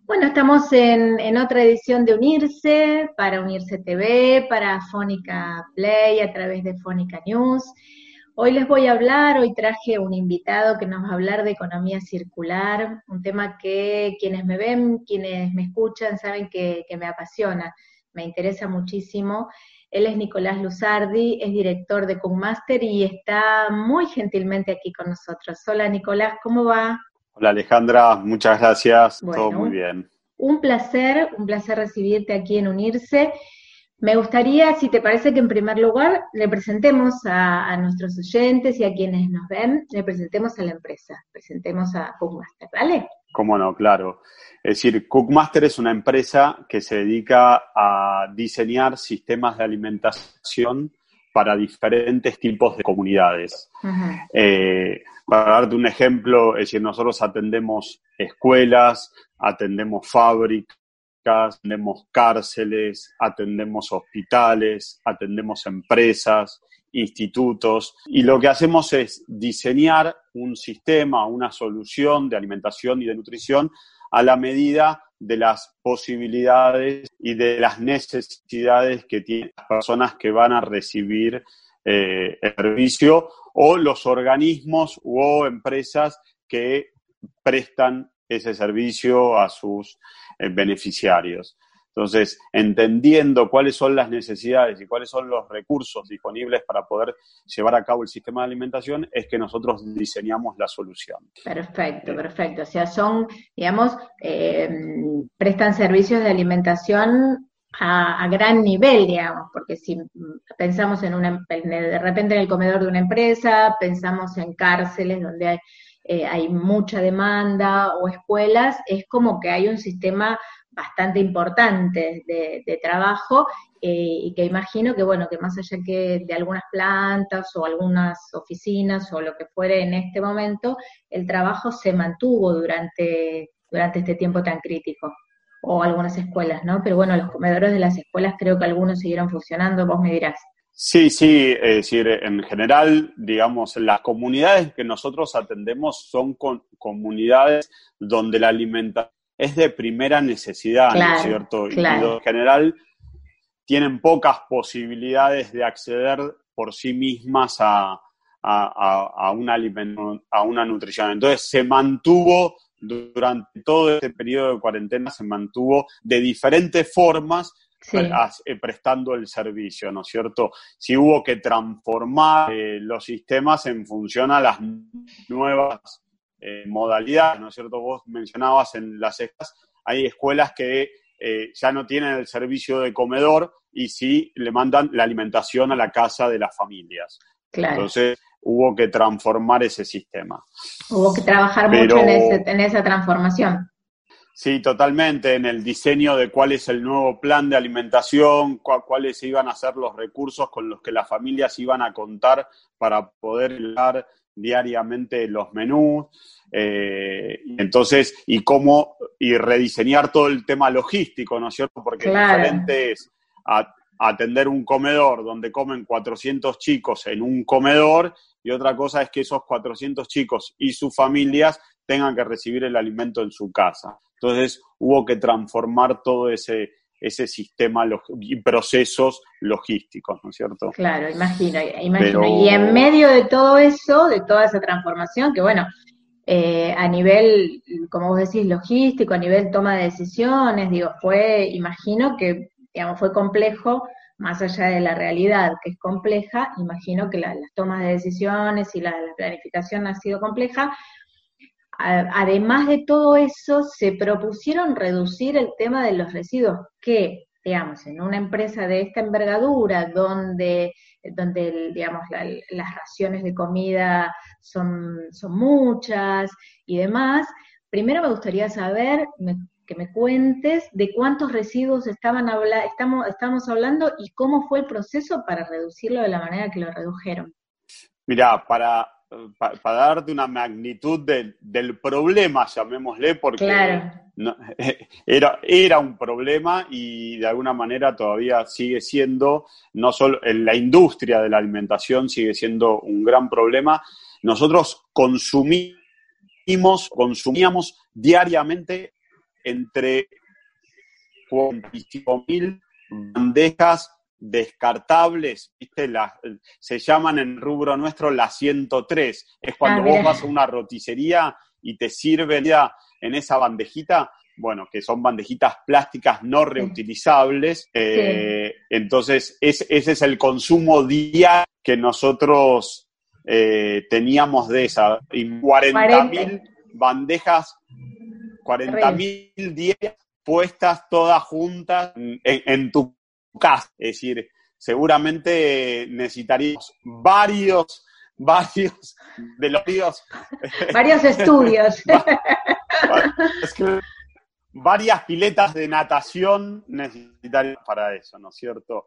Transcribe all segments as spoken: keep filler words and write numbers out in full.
Bueno, estamos en, en otra edición de Unirse, para Unirse T V, para Fónica Play, a través de Fónica News. Hoy les voy a hablar, hoy traje un invitado que nos va a hablar de economía circular, un tema que quienes me ven, quienes me escuchan, saben que, que me apasiona, me interesa muchísimo. Él es Nicolás Luzardi, es director de Cookmaster y está muy gentilmente aquí con nosotros. Hola Nicolás, ¿cómo va? Hola Alejandra, muchas gracias, todo Bueno, muy un, bien. un placer, un placer recibirte aquí en Unirse. Me gustaría, si te parece, que en primer lugar le presentemos a, a nuestros oyentes y a quienes nos ven, le presentemos a la empresa, presentemos a Cookmaster, ¿vale? Cómo no, claro. Es decir, Cookmaster es una empresa que se dedica a diseñar sistemas de alimentación para diferentes tipos de comunidades. Uh-huh. Eh, para darte un ejemplo, es decir, nosotros atendemos escuelas, atendemos fábricas, atendemos cárceles, atendemos hospitales, atendemos empresas, institutos, y lo que hacemos es diseñar un sistema, una solución de alimentación y de nutrición a la medida de las posibilidades y de las necesidades que tienen las personas que van a recibir eh, el servicio o los organismos o empresas que prestan ese servicio a sus eh, beneficiarios. Entonces, entendiendo cuáles son las necesidades y cuáles son los recursos disponibles para poder llevar a cabo el sistema de alimentación, es que nosotros diseñamos la solución. Perfecto, perfecto. O sea, son, digamos, eh, prestan servicios de alimentación a, a gran nivel, digamos, porque si pensamos en una, de repente en el comedor de una empresa, pensamos en cárceles donde hay, eh, hay mucha demanda o escuelas, es como que hay un sistema bastante importante de, de trabajo eh, y que imagino que, bueno, que más allá que de algunas plantas o algunas oficinas o lo que fuere en este momento, el trabajo se mantuvo durante, durante este tiempo tan crítico, o algunas escuelas, ¿no? Pero bueno, los comedores de las escuelas creo que algunos siguieron funcionando, vos me dirás. Sí, sí, es decir, en general, digamos, las comunidades que nosotros atendemos son con, comunidades donde la alimentación es de primera necesidad, ¿no es Claro, cierto? Y claro. en general tienen pocas posibilidades de acceder por sí mismas a, a, a, a, una, alimento, a una nutrición. Entonces se mantuvo durante todo este periodo de cuarentena, se mantuvo de diferentes formas Sí. prestando el servicio, ¿no es cierto? Si hubo que transformar eh, los sistemas en función a las nuevas eh, modalidades, ¿no es cierto? Vos mencionabas en las escuelas, hay escuelas que eh, ya no tienen el servicio de comedor y sí le mandan la alimentación a la casa de las familias. Claro. Entonces hubo que transformar ese sistema. Hubo que trabajar Pero, mucho en, ese, en esa transformación. Sí, totalmente, en el diseño de cuál es el nuevo plan de alimentación, cu cuáles iban a ser los recursos con los que las familias iban a contar para poder dar diariamente los menús, eh, entonces, y cómo, y rediseñar todo el tema logístico, ¿no es cierto? Porque Claro. diferente es a, atender un comedor donde comen cuatrocientos chicos en un comedor, y otra cosa es que esos cuatrocientos chicos y sus familias tengan que recibir el alimento en su casa. Entonces hubo que transformar todo ese, ese sistema y procesos logísticos, ¿no es cierto? Claro, imagino, imagino. Pero... Y en medio de todo eso, de toda esa transformación, que bueno, eh, a nivel, como vos decís, logístico, a nivel toma de decisiones, digo, fue, imagino que, digamos, fue complejo, más allá de la realidad que es compleja, imagino que la, las tomas de decisiones y la, la planificación ha sido compleja. Además de todo eso, se propusieron reducir el tema de los residuos, que, digamos, en una empresa de esta envergadura, donde, donde digamos, la, las raciones de comida son, son muchas y demás, primero me gustaría saber, me, que me cuentes de cuántos residuos estaban habla, estamos, estamos hablando y cómo fue el proceso para reducirlo de la manera que lo redujeron. Mirá, para... Para, para darte una magnitud de, del problema, llamémosle, porque claro. no, era, era un problema y de alguna manera todavía sigue siendo, no solo en la industria de la alimentación sigue siendo un gran problema. Nosotros consumimos, consumíamos diariamente entre cuarenta y cinco mil bandejas descartables, ¿viste? Las, se llaman en el rubro nuestro las ciento tres. Es cuando ah, vos vas a una roticería y te sirve ya en esa bandejita, bueno, que son bandejitas plásticas no reutilizables. Eh, sí. Entonces, es, ese es el consumo diario que nosotros eh, teníamos de esa. Y cuarenta mil bandejas, cuarenta mil diarias puestas todas juntas en, en tu casa. Es decir, seguramente necesitaríamos varios, varios de los varios, varios estudios. Es que varias piletas de natación necesitaríamos para eso, ¿no es cierto?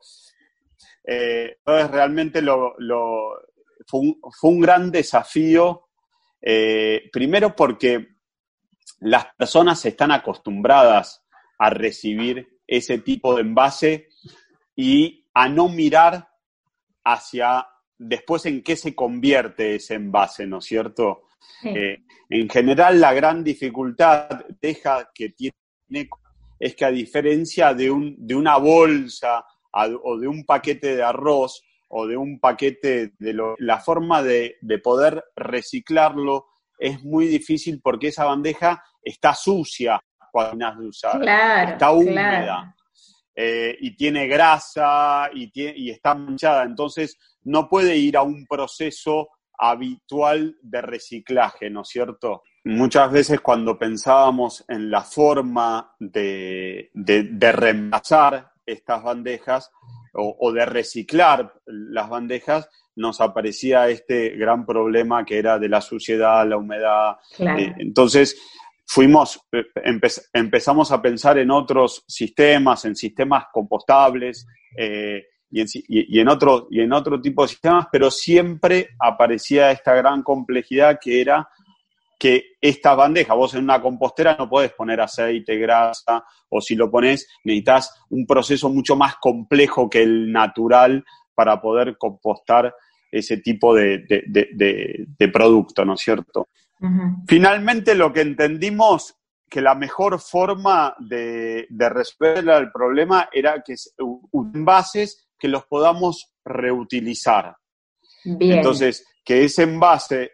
Eh, entonces, realmente lo, lo, fue, un, fue un gran desafío, eh, primero porque las personas están acostumbradas a recibir ese tipo de envase y a no mirar hacia después en qué se convierte ese envase, ¿no es cierto? Sí. Eh, en general, la gran dificultad deja que tiene es que a diferencia de, un, de una bolsa a, o de un paquete de arroz o de un paquete de lo, la forma de, de poder reciclarlo es muy difícil porque esa bandeja está sucia cuando terminas de usar, claro, está húmeda. Claro. Eh, y tiene grasa y, tiene, y está manchada, entonces no puede ir a un proceso habitual de reciclaje, ¿no es cierto? Muchas veces cuando pensábamos en la forma de, de, de reemplazar estas bandejas o, o de reciclar las bandejas, nos aparecía este gran problema que era de la suciedad, la humedad. Claro. Eh, entonces, fuimos, empe, empezamos a pensar en otros sistemas, en sistemas compostables eh, y, en, y, y, en otro, y en otro tipo de sistemas, pero siempre aparecía esta gran complejidad que era que esta bandeja, vos en una compostera no podés poner aceite, grasa, o si lo ponés necesitas un proceso mucho más complejo que el natural para poder compostar ese tipo de, de, de, de, de producto, ¿no es cierto? Uh-huh. Finalmente lo que entendimos que la mejor forma de, de resolver el problema era que envases que los podamos reutilizar. Bien. Entonces, que ese envase,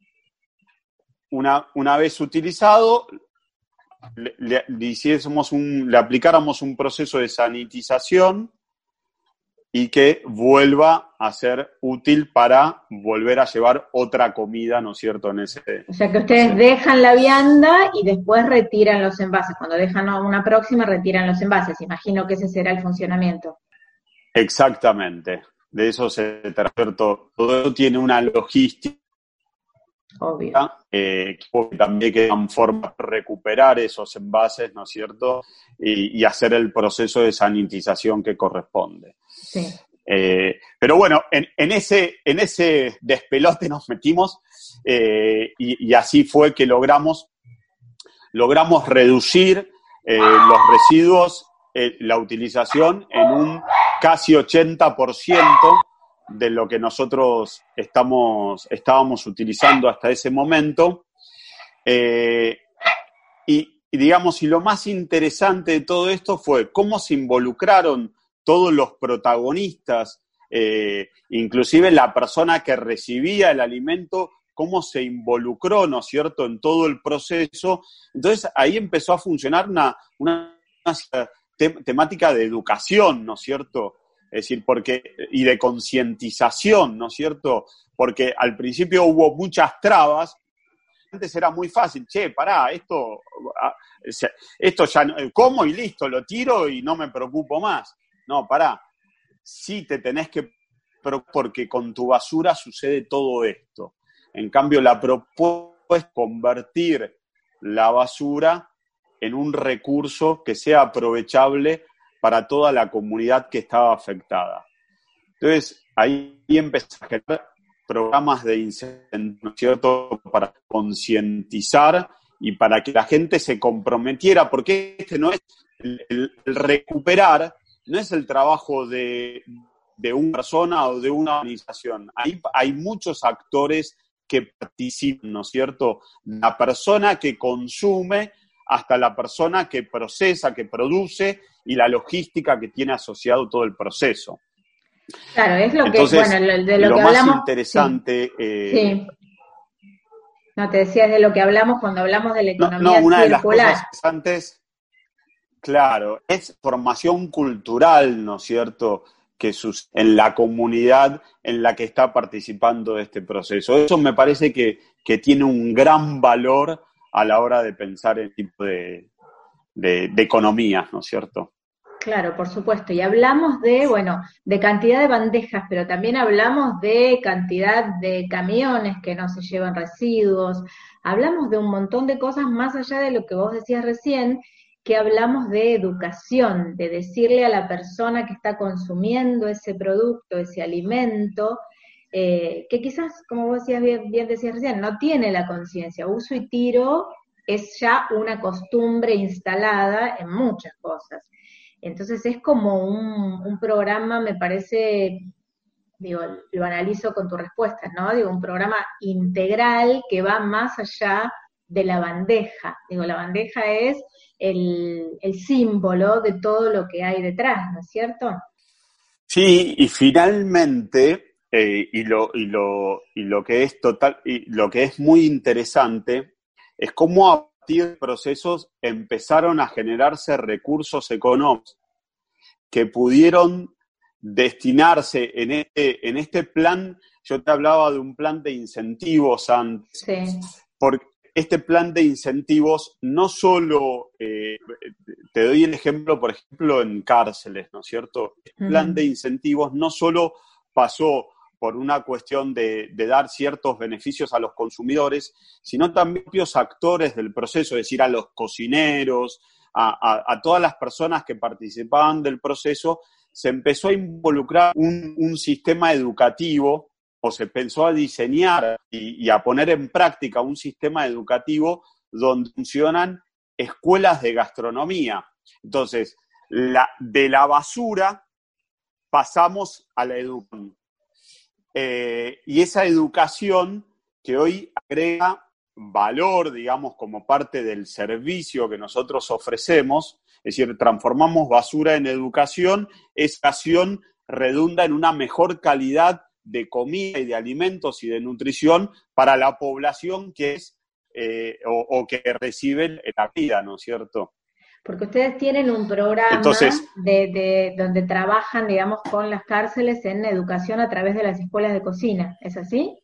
una, una vez utilizado, le, le, le, hiciésemos un, le aplicáramos un proceso de sanitización y que vuelva a ser útil para volver a llevar otra comida, ¿no es cierto? En ese, o sea, que ustedes ese... dejan la vianda y después retiran los envases. Cuando dejan una próxima, retiran los envases. Imagino que ese será el funcionamiento. Exactamente. De eso se trata. Todo eso tiene una logística. Obvio. Eh, que también quedan formas de recuperar esos envases, ¿no es cierto? Y, y hacer el proceso de sanitización que corresponde. Sí. Eh, pero bueno, en, en, ese, en ese despelote nos metimos eh, y, y así fue que logramos, logramos reducir eh, los residuos, eh, la utilización en un casi ochenta por ciento de lo que nosotros estamos, estábamos utilizando hasta ese momento. Eh, y, y digamos, y lo más interesante de todo esto fue cómo se involucraron todos los protagonistas, eh, inclusive la persona que recibía el alimento, cómo se involucró, ¿no es cierto?, en todo el proceso. Entonces, ahí empezó a funcionar una, una, una te, temática de educación, ¿no es cierto?, es decir, porque, y de concientización, ¿no es cierto? Porque al principio hubo muchas trabas. Antes era muy fácil, che, pará, esto, esto ya no, como y listo, lo tiro y no me preocupo más. No, pará, sí te tenés que preocupar porque con tu basura sucede todo esto. En cambio, la propuesta es convertir la basura en un recurso que sea aprovechable para toda la comunidad que estaba afectada. Entonces, ahí empezó a generar programas de incentivo, ¿no es cierto?, para concientizar y para que la gente se comprometiera, porque este no es el, el, el recuperar, no es el trabajo de, de una persona o de una organización. Ahí hay muchos actores que participan, ¿no es cierto? La persona que consume hasta la persona que procesa, que produce y la logística que tiene asociado todo el proceso. Claro, es lo Entonces, que, bueno, lo, de lo, lo que más hablamos. interesante... Sí. Eh, sí. No, te decía, es de lo que hablamos cuando hablamos de la no, economía no, una circular. de las cosas interesantes, claro, es formación cultural, ¿no es cierto?, que sus, en la comunidad en la que está participando de este proceso. Eso me parece que, que tiene un gran valor a la hora de pensar en tipo de, de, de economías, ¿no es cierto? Claro, por supuesto. Y hablamos de, bueno, de cantidad de bandejas, pero también hablamos de cantidad de camiones que no se llevan residuos. Hablamos de un montón de cosas más allá de lo que vos decías recién, que hablamos de educación, de decirle a la persona que está consumiendo ese producto, ese alimento, eh, que quizás, como vos decías bien, bien decías recién, no tiene la conciencia. Uso y tiro es ya una costumbre instalada en muchas cosas. Entonces es como un, un programa, me parece, digo, lo analizo con tu respuesta, ¿no? Digo, un programa integral que va más allá de la bandeja. Digo, la bandeja es el, el símbolo de todo lo que hay detrás, ¿no es cierto? Sí, y finalmente, eh, y, lo, y, lo, y lo que es total, y lo que es muy interesante, es cómo a partir de procesos empezaron a generarse recursos económicos que pudieron destinarse en este, en este plan. Yo te hablaba de un plan de incentivos antes, Sí. porque este plan de incentivos no solo, eh, te doy el ejemplo, por ejemplo, en cárceles, ¿no es cierto? Este plan Uh-huh. de incentivos no solo pasó por una cuestión de, de dar ciertos beneficios a los consumidores, sino también a propios actores del proceso, es decir, a los cocineros, a, a, a todas las personas que participaban del proceso, se empezó a involucrar un, un sistema educativo, o se pensó a diseñar y, y a poner en práctica un sistema educativo donde funcionan escuelas de gastronomía. Entonces, la, de la basura pasamos a la educación. Eh, y esa educación que hoy agrega valor, digamos, como parte del servicio que nosotros ofrecemos, es decir, transformamos basura en educación, esa acción redunda en una mejor calidad de comida y de alimentos y de nutrición para la población que es eh, o, o que recibe la vida, ¿no es cierto? Porque ustedes tienen un programa Entonces, de, de donde trabajan, digamos, con las cárceles en educación a través de las escuelas de cocina, ¿es así?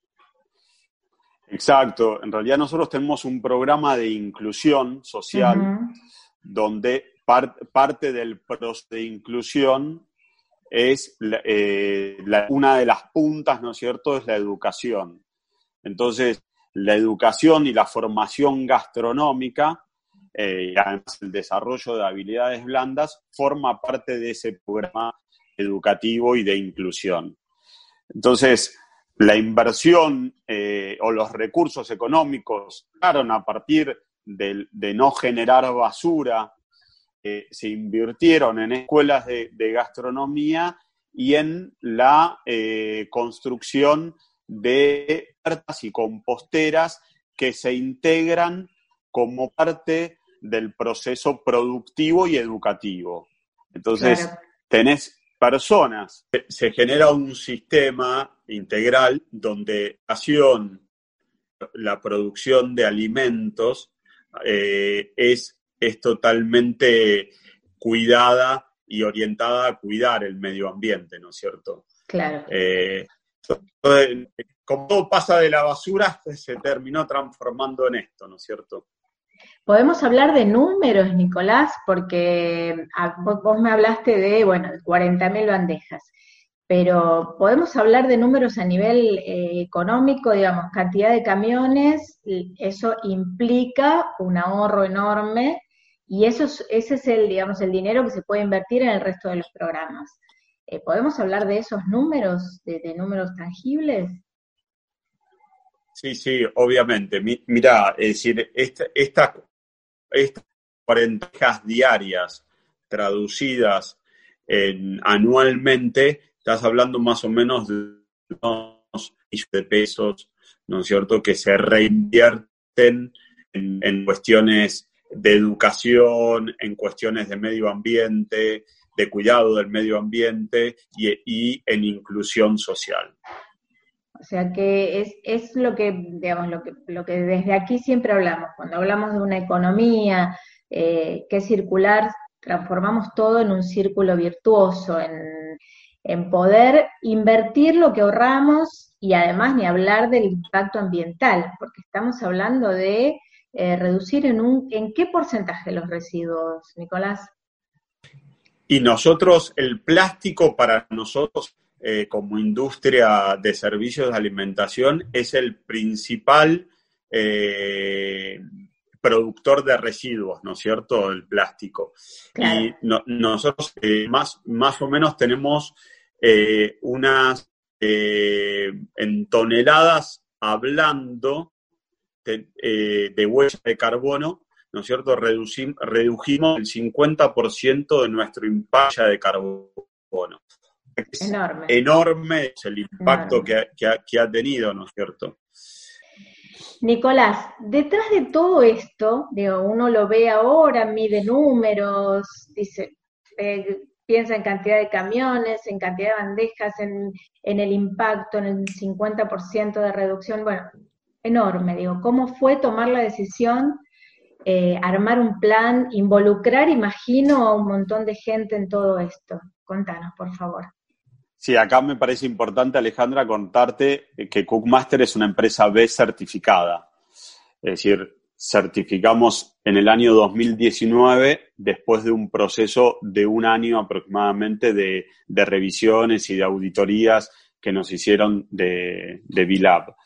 exacto. En realidad nosotros tenemos un programa de inclusión social Uh-huh. donde par, parte del proceso de inclusión es eh, la, una de las puntas, ¿no es cierto?, es la educación. Entonces, la educación y la formación gastronómica eh, y además el desarrollo de habilidades blandas forma parte de ese programa educativo y de inclusión. Entonces, la inversión eh, o los recursos económicos, claro, a partir de, de no generar basura, eh, se invirtieron en escuelas de, de gastronomía y en la eh, construcción de huertas y composteras que se integran como parte del proceso productivo y educativo. Entonces, Claro. tenés personas, se genera un sistema integral donde la acción, la producción de alimentos eh, es, es totalmente cuidada y orientada a cuidar el medio ambiente, ¿no es cierto? Claro. Eh, entonces, como todo pasa de la basura, se terminó transformando en esto, ¿no es cierto? Podemos hablar de números, Nicolás, porque ah, vos, vos me hablaste de, bueno, cuarenta mil bandejas, pero podemos hablar de números a nivel eh, económico, digamos, cantidad de camiones, eso implica un ahorro enorme, y eso es, ese es el, digamos, el dinero que se puede invertir en el resto de los programas. Eh, ¿Podemos hablar de esos números, de, de números tangibles? Sí, sí, obviamente. Mira, es decir, esta, esta, estas cuarenta diarias traducidas en, anualmente, estás hablando más o menos de unos millones de pesos, ¿no es cierto?, que se reinvierten en, en cuestiones de educación, en cuestiones de medio ambiente, de cuidado del medio ambiente y, y en inclusión social. O sea que es, es lo que, digamos, lo que, lo que desde aquí siempre hablamos. Cuando hablamos de una economía eh, que es circular, transformamos todo en un círculo virtuoso, en, en poder invertir lo que ahorramos y además ni hablar del impacto ambiental, porque estamos hablando de eh, reducir en un, ¿en qué porcentaje los residuos, Nicolás? Y nosotros, el plástico para nosotros, eh, como industria de servicios de alimentación, es el principal eh, productor de residuos, ¿no es cierto?, el plástico. Claro. Y no, nosotros eh, más, más o menos tenemos eh, unas, eh, en toneladas hablando de, eh, de huella de carbono, ¿no es cierto?, Reducim, redujimos el cincuenta por ciento de nuestro impacto de carbono. Es enorme. Enorme es el impacto enorme. Que, ha, que, ha, que ha tenido, ¿no es cierto? Nicolás, detrás de todo esto, digo, uno lo ve ahora, mide números, dice, eh, piensa en cantidad de camiones, en cantidad de bandejas, en, en el impacto, en el cincuenta por ciento de reducción, bueno, enorme, digo, ¿cómo fue tomar la decisión, eh, armar un plan, involucrar, imagino, a un montón de gente en todo esto? Contanos, por favor. Sí, acá me parece importante, Alejandra, contarte que Cookmaster es una empresa B certificada. Es decir, certificamos en el año dos mil diecinueve después de un proceso de un año aproximadamente de, de revisiones y de auditorías que nos hicieron de, de B Lab.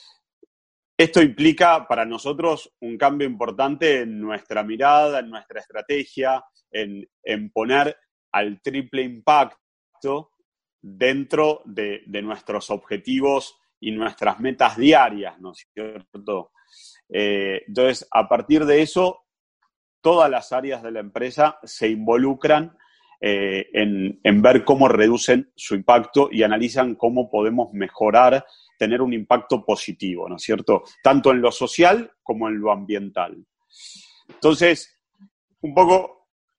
Esto implica para nosotros un cambio importante en nuestra mirada, en nuestra estrategia, en, en poner al triple impacto dentro de, de nuestros objetivos y nuestras metas diarias, ¿no es cierto? Eh, entonces, a partir de eso, todas las áreas de la empresa se involucran eh, en, en ver cómo reducen su impacto y analizan cómo podemos mejorar, tener un impacto positivo, ¿no es cierto? Tanto en lo social como en lo ambiental. Entonces, un poco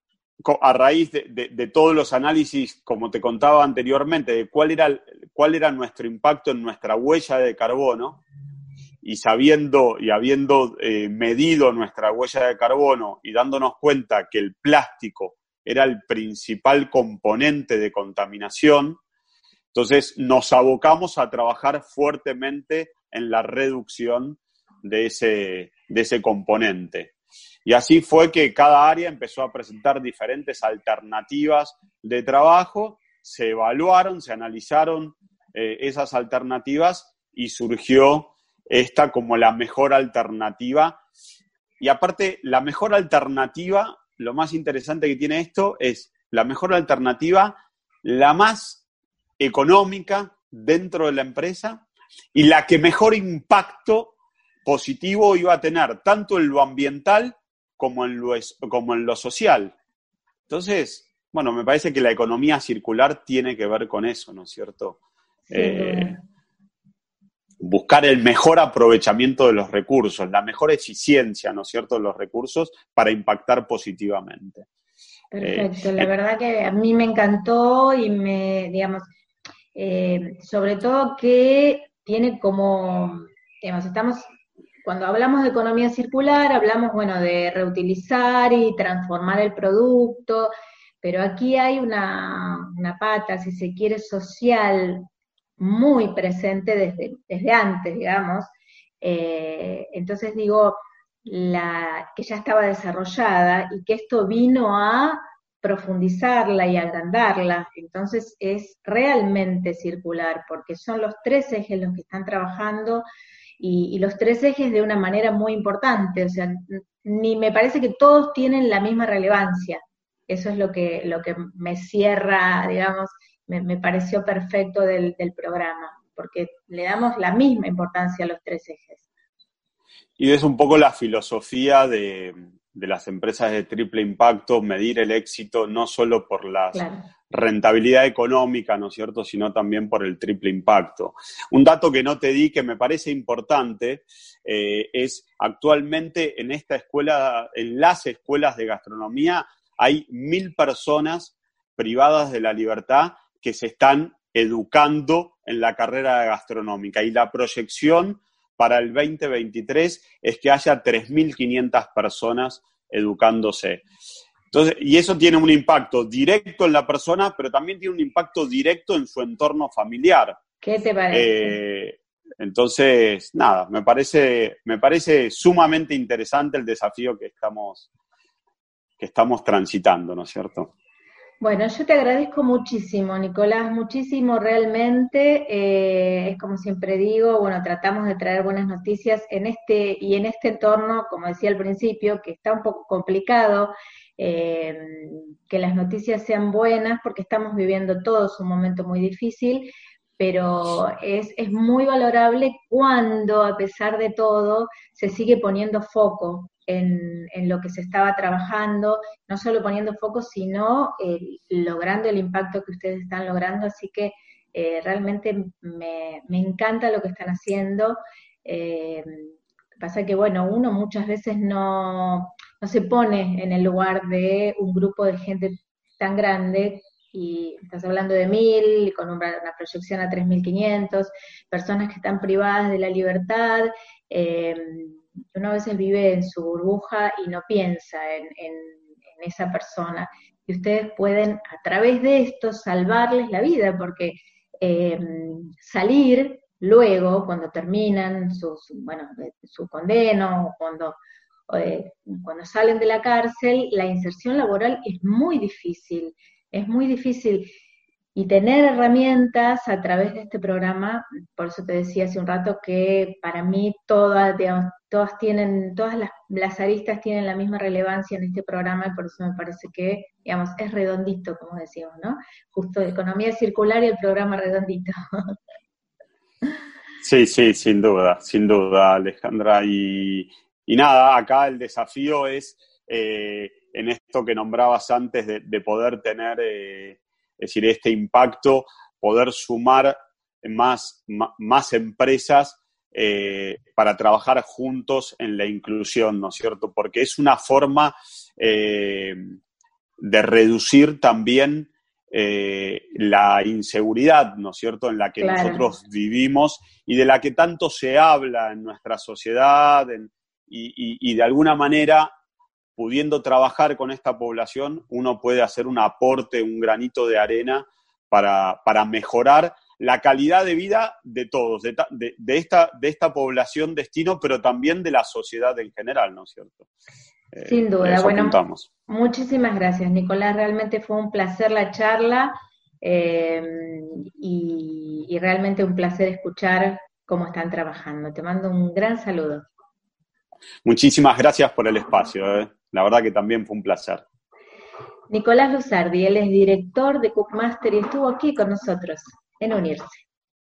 a raíz de, de, de todos los análisis, como te contaba anteriormente, de cuál era, cuál era nuestro impacto en nuestra huella de carbono, y sabiendo y habiendo eh, medido nuestra huella de carbono y dándonos cuenta que el plástico era el principal componente de contaminación, entonces nos abocamos a trabajar fuertemente en la reducción de ese, de ese componente. Y así fue que cada área empezó a presentar diferentes alternativas de trabajo, se evaluaron, se analizaron eh, esas alternativas y surgió esta como la mejor alternativa. Y aparte, la mejor alternativa, lo más interesante que tiene esto es la mejor alternativa, la más económica dentro de la empresa y la que mejor impacto positivo iba a tener, tanto en lo ambiental como en lo, como en lo social. Entonces, bueno, me parece que la economía circular tiene que ver con eso, ¿no es cierto? Sí, eh, buscar el mejor aprovechamiento de los recursos, la mejor eficiencia, ¿no es cierto?, de los recursos para impactar positivamente. Perfecto, eh, la verdad que a mí me encantó y me, digamos, eh, sobre todo que tiene como, digamos, estamos... Cuando hablamos de economía circular, hablamos, bueno, de reutilizar y transformar el producto, pero aquí hay una, una pata, si se quiere, social muy presente desde, desde antes, digamos. Eh, entonces digo, la, que ya estaba desarrollada y que esto vino a profundizarla y agrandarla, entonces es realmente circular, porque son los tres ejes los que están trabajando. Y, y los tres ejes de una manera muy importante, o sea, ni me parece que todos tienen la misma relevancia. Eso es lo que, lo que me cierra, digamos, me, me pareció perfecto del, del programa, porque le damos la misma importancia a los tres ejes. Y es un poco la filosofía de, de las empresas de triple impacto, medir el éxito no solo por la Claro. rentabilidad económica, ¿no es cierto?, sino también por el triple impacto. Un dato que no te di, que me parece importante, eh, es actualmente en esta escuela, en las escuelas de gastronomía, hay mil personas privadas de la libertad que se están educando en la carrera gastronómica, y la proyección para el veinte veintitrés es que haya tres mil quinientas personas educándose. Entonces, y eso tiene un impacto directo en la persona, pero también tiene un impacto directo en su entorno familiar. ¿Qué te parece? Eh, entonces, nada, me parece, me parece sumamente interesante el desafío que estamos, que estamos transitando, ¿no es cierto? Bueno, yo te agradezco muchísimo, Nicolás, muchísimo realmente. Eh, es como siempre digo, bueno, tratamos de traer buenas noticias en este y en este entorno, como decía al principio, que está un poco complicado, eh, que las noticias sean buenas, porque estamos viviendo todos un momento muy difícil, pero es, es muy valorable cuando, a pesar de todo, se sigue poniendo foco en, en lo que se estaba trabajando, no solo poniendo foco, sino eh, logrando el impacto que ustedes están logrando, así que eh, realmente me, me encanta lo que están haciendo. Eh, pasa que, bueno, uno muchas veces no, no se pone en el lugar de un grupo de gente tan grande, y estás hablando de mil, con una, una proyección a tres mil quinientos, personas que están privadas de la libertad. eh, Uno a veces vive en su burbuja y no piensa en, en, en esa persona, y ustedes pueden a través de esto salvarles la vida, porque eh, salir luego, cuando terminan su, su, bueno, su condena, o cuando, eh, cuando salen de la cárcel, la inserción laboral es muy difícil, es muy difícil. Y tener herramientas a través de este programa, por eso te decía hace un rato que para mí todas, digamos, todas tienen, todas las, las aristas tienen la misma relevancia en este programa, y por eso me parece que, digamos, es redondito, como decimos, ¿no? Justo economía circular y el programa redondito. Sí, sí, sin duda, sin duda, Alejandra. Y, y nada, acá el desafío es eh, en esto que nombrabas antes de, de poder tener, eh, es decir, este impacto, poder sumar más, más empresas eh, para trabajar juntos en la inclusión, ¿no es cierto? Porque es una forma eh, de reducir también Eh, la inseguridad, ¿no es cierto?, en la que Claro. nosotros vivimos y de la que tanto se habla en nuestra sociedad, en, y, y, y de alguna manera, pudiendo trabajar con esta población, uno puede hacer un aporte, un granito de arena para, para mejorar la calidad de vida de todos, de, de, de, esta, de esta población destino, pero también de la sociedad en general, ¿no es cierto? Sin Eh, y a duda. eso Bueno, apuntamos. muchísimas gracias, Nicolás. Realmente fue un placer la charla, eh, y, y realmente un placer escuchar cómo están trabajando. Te mando un gran saludo. Muchísimas gracias por el espacio, ¿eh? La verdad que también fue un placer. Nicolás Luzardi, él es director de Cookmaster y estuvo aquí con nosotros en Unirse.